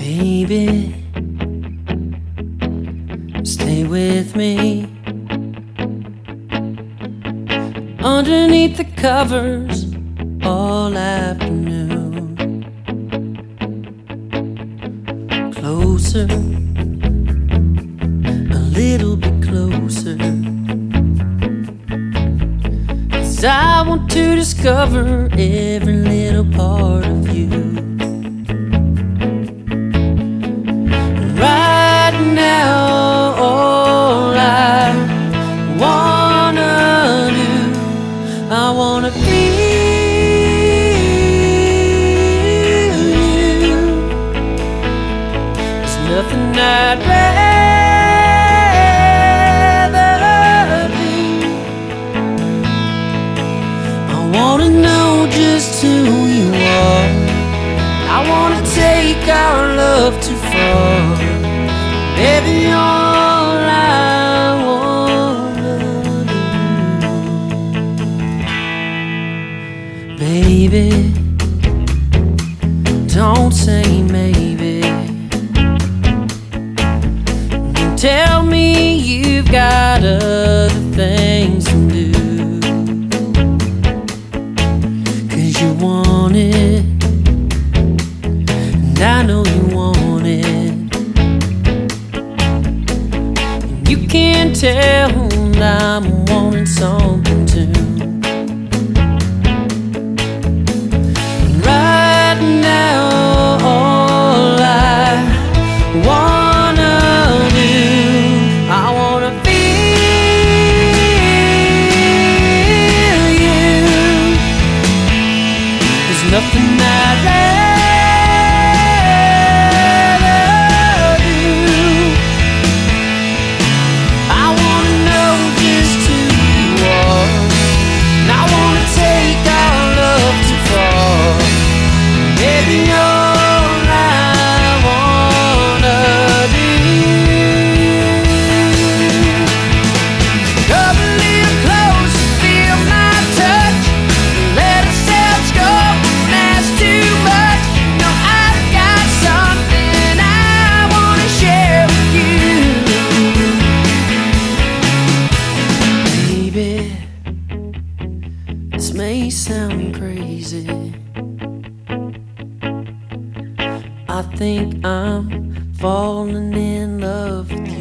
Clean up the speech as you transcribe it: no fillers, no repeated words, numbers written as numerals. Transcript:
Baby, stay with me underneath the covers all afternoon. Closer, a little bit closer, 'cause I want to discover every little part of you. Right now, all I wanna do, I wanna feel you. There's nothing I'd rather do. I wanna know just who you are. I wanna take our love too far. Baby, all I wanna do. Baby, don't say maybe. Tell me you've got other things to do. 'Cause you want it, and I know you want it. You can't tell I'm wanting something too. Right now, all I wanna do, I wanna feel you. There's nothing I'd rather do. I wanna know just who you are, and I wanna take our love too far. Baby, all I wanna do. Come a little closer, feel my touch. Let ourselves go, don't ask too much. You know I've got something I wanna share with you. Baby, this may sound crazy. I think I'm falling in love with you.